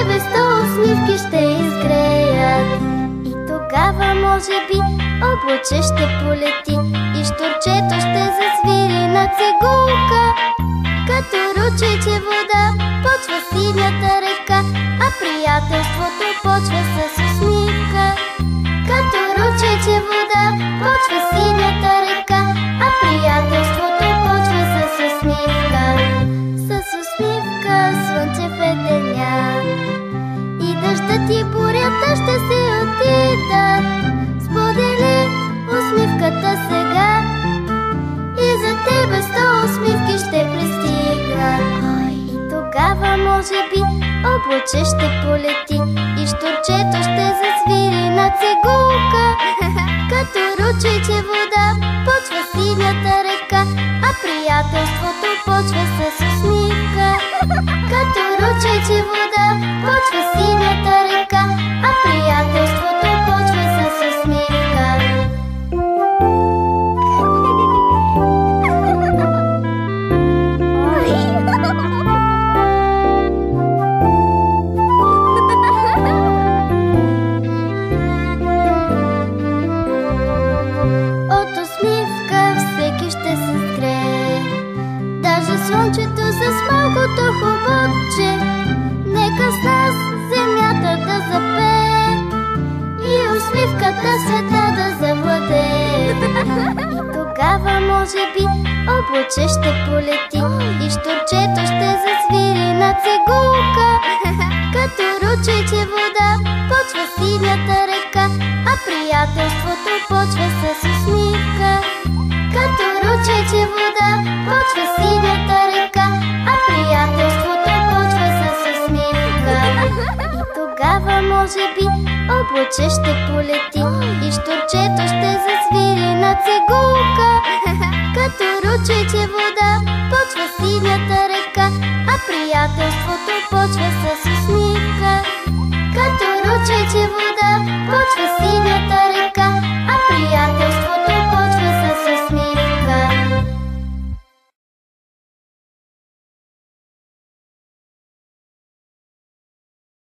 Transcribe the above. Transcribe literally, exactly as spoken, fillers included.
тебе сто усмивки ще изгреят. И тогава може би облаче ще полети и щурчето ще засвири на цигулка. Като ручейче вода почва синята река, а приятелството почва с усмивка. Като ручейче вода почва синята река, а приятелството почва с усмивка. С усмивка слънце в деня и дъждът и бурята ще се отидат. Сподели усмивката сега и за тебе сто усмивки ще пристигнат. И тогава може би облаче ще полети и щурчето ще засвири на цигулка. Като ручейче вода почва синята река, а приятелството почва с усмивка. Като ручейче вода почва синята река, а приятелството почва с усмивка. От усмивка всеки ще се сгрее, даже слънчето с малкото хубавче. Нека с нас земята да запее и усмивката света да завладее. И тогава може би облаче ще полети и щурчето ще засвири на цигулка. Като ручейче вода почва синята река, а приятелството почва с усмивка. Като ручейче вода почва синята река, а приятелството почва с усмивка. И тогава може би облаче ще полети и щурчето ще засвири на цигулка. Като ручейче вода почва синята река, а приятелството почва с